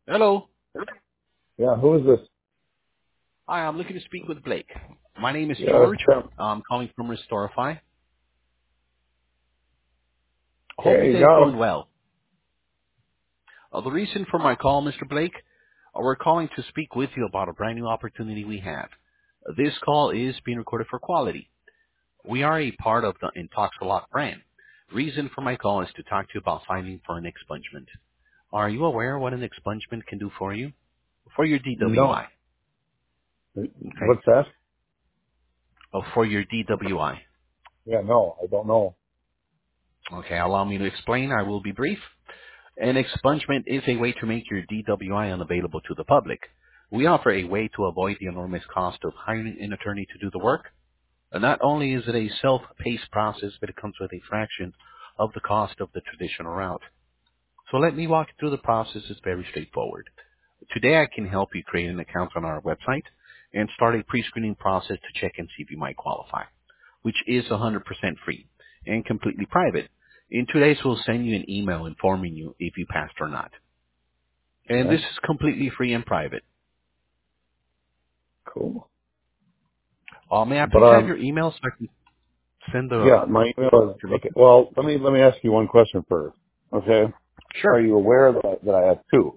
Hello. Yeah, who is this? Hi, I'm looking to speak with Blake. My name is Yeah, George. Tim. I'm calling from Restorify. I hope Okay, your you day is go. going well. The reason for my call, Mr. Blake, we're calling to speak with you about a brand new opportunity we have. This call is being recorded for quality. We are a part of the Intoxalot brand. Reason for my call is to talk to you about filing for an expungement. Are you aware what an expungement can do for you? For your No. DWI. Okay. What's that? For your DWI. Yeah, no, I don't know. Okay, allow me to explain. I will be brief. An expungement is a way to make your DWI unavailable to the public. We offer a way to avoid the enormous cost of hiring an attorney to do the work. And not only is it a self-paced process, but it comes with a fraction of the cost of the traditional route. So let me walk you through the process. It's very straightforward. Today I can help you create an account on our website and start a pre-screening process to check and see if you might qualify, which is 100% free and completely private. In 2 days, we'll send you an email informing you if you passed or not. And Okay, this is completely free and private. cool. May I But please have your email so I can send the yeah, my email is okay. information? Well, let me ask you one question first. Okay, are Sure. you aware that I have two?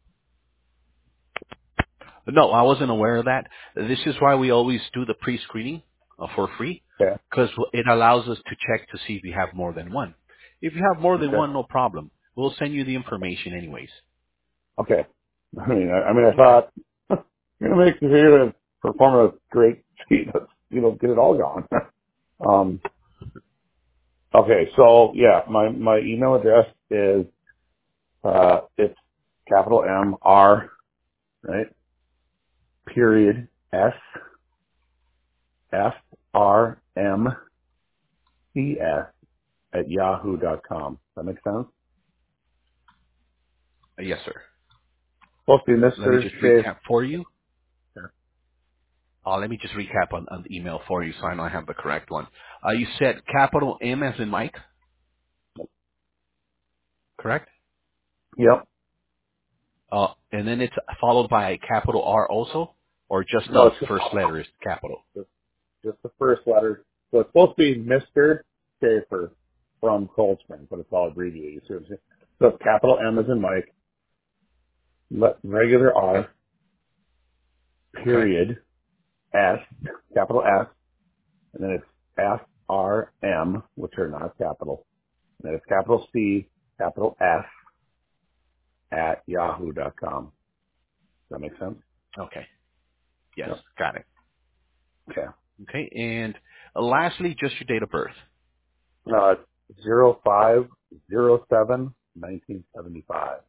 No, I wasn't aware of that. This is why we always do the pre-screening for free, Okay, because it allows us to check to see if you have more than one. If you have more than okay, one, no problem. We'll send you the information anyways. okay. I Okay. thought you're gonna make you're gonna perform a great feat. Get it all gone. um. Okay, so yeah, my email address is it's capital M R, right? Period S F R M C S at yahoo.com. That make sense? Yes, sir. Supposed to be Let me Mr. just Schaefer. recap for you. Let me just recap on the email for you so I know I have the correct one. You said capital M as in Mike, correct? Yep. And then it's followed by a capital R also, or just No, the it's just, first letter is capital? just, just the first letter. So it's supposed to be Mr. Schaefer from Cold Spring, but it's all abbreviated. You see what I'm saying? So it's capital M as in Mike, regular Okay. R, Okay. period, S, capital S, and then it's F R M, which are not capital. And then it's capital C, capital S at yahoo.com. Does that make sense? Okay. Yes. Yep. Got it. Okay. Okay. And lastly, just your date of birth. 0507-1975.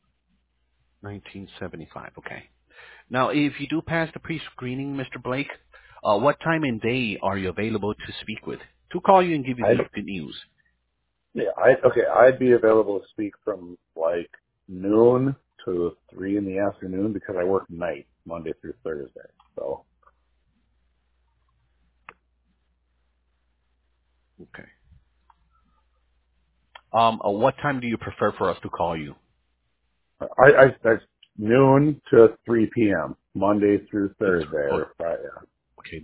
1975. Okay. Now, if you do pass the pre-screening, Mr. Blake, what time and day are you available to speak with? To call you and give you I'd, the good news. I'd be available to speak from like noon to 3 in the afternoon because I work night, Monday through Thursday. So Okay. What time do you prefer for us to call you? that's noon to 3 p.m., Monday through It's, Thursday oh, or Friday. okay.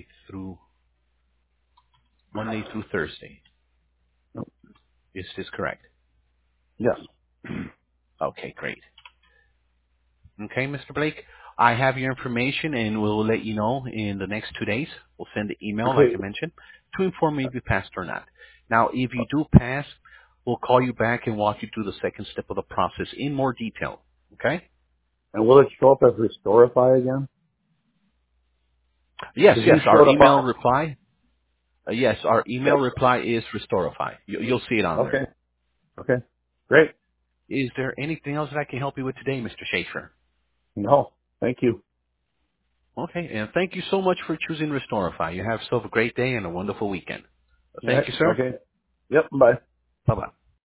Monday through Thursday. Is this correct? Yes. Okay, great. Okay, Mr. Blake, I have your information and we'll let you know in the next 2 days. We'll send the email, like Okay. I mentioned, to inform you if you passed or not. Now, if you do pass, we'll call you back and walk you through the second step of the process in more detail. Okay? And will it show up as Restorify again? Yes, Because you yes, our showed up email on. reply. Yes, our email reply is Restorify. You'll see it on there. Okay. Okay. Great. Is there anything else that I can help you with today, Mr. Schaefer? No. Thank you. Okay, and thank you so much for choosing Restorify. You have yourself a great day and a wonderful weekend. All Thank right. you, sir. Okay. Yep. Bye. Bye-bye.